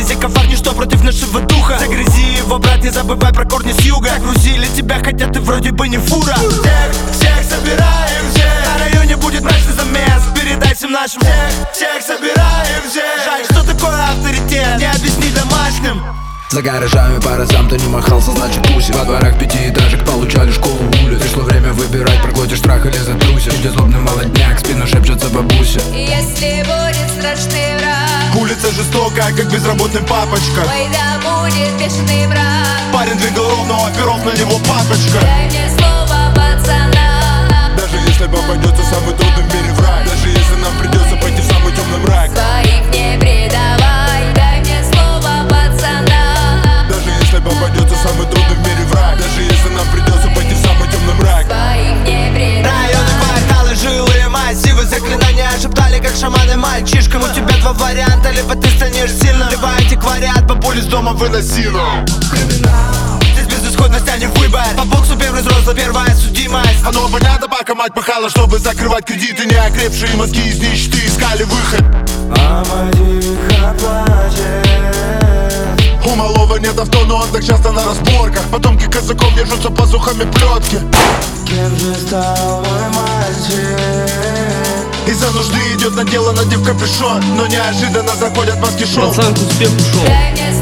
физика факт, ничто против нашего духа. Загрязи его, брат, не забывай про корни с юга. Загрузили тебя, хотя ты вроде бы не фура. Всех собираем, всех. На районе будет мрачный замес. Передай всем нашим. Всех собираем, всех. Жаль, что такое авторитет, не объясни домашним. За гаражами по разам кто не махался, значит тусит. Во дворах пятиэтажек получали школу улиц. Пришло время выбирать, проглотишь страх или затрусишь. Идет злобный молодняк, в спину шепчется бабуся. Если будет страшный враг, Улица жестокая, как безработный папочка. ой, да будет бешеный враг. Парень двигал ровно, у оперов на него папочка. Дай мне слово пацана. Даже если попадется самый трудный в мире враг, даже если нам придется пойти в самый темный мрак, Своих не предавай, дай мне слово пацана. даже если попадется самый трудный в мире враг, даже если нам придется пойти в самый темный мрак. Своих не предавай. Районы, кварталы, жилые массивы, заклинания шептали, как шаманы мальчишкам. У тебя два варианта, либо ты станешь сильным, либо антиквариат, бабуль из дома выноси. Здесь безысходность, а не выбор. По боксу первый взрослый, первая судимость. Оно понятно, пока мать пахала, чтобы закрывать кредиты. Неокрепшие мозги из нищеты искали выход. Мама тихо плачет. У малого нет авто, но он так часто на разборках. Потомки казаков держатся пазухами плетки. Кем же стал мой мальчик? Из-за нужды идет на дело, надев капюшон, но неожиданно заходят маски шоу. Процент успех ушел. Дай мне